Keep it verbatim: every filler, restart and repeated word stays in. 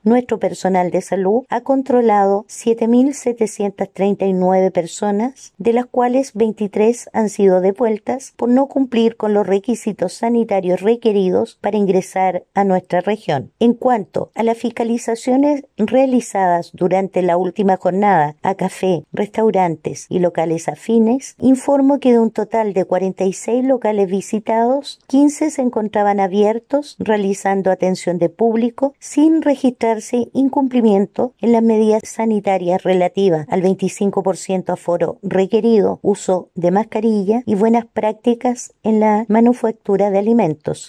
Nuestro personal de salud ha controlado siete mil setecientas treinta y nueve personas, de las cuales veintitrés han sido devueltas por no cumplir con los requisitos sanitarios requeridos para ingresar a nuestra región. En cuanto a las fiscalizaciones realizadas durante la última jornada a café, restaurantes y locales afines, informo que de un total de cuarenta y seis locales visitados, quince se encontraban abiertos realizando atención de público sin registrar incumplimiento en las medidas sanitarias relativas al veinticinco por ciento aforo requerido, uso de mascarilla y buenas prácticas en la manufactura de alimentos.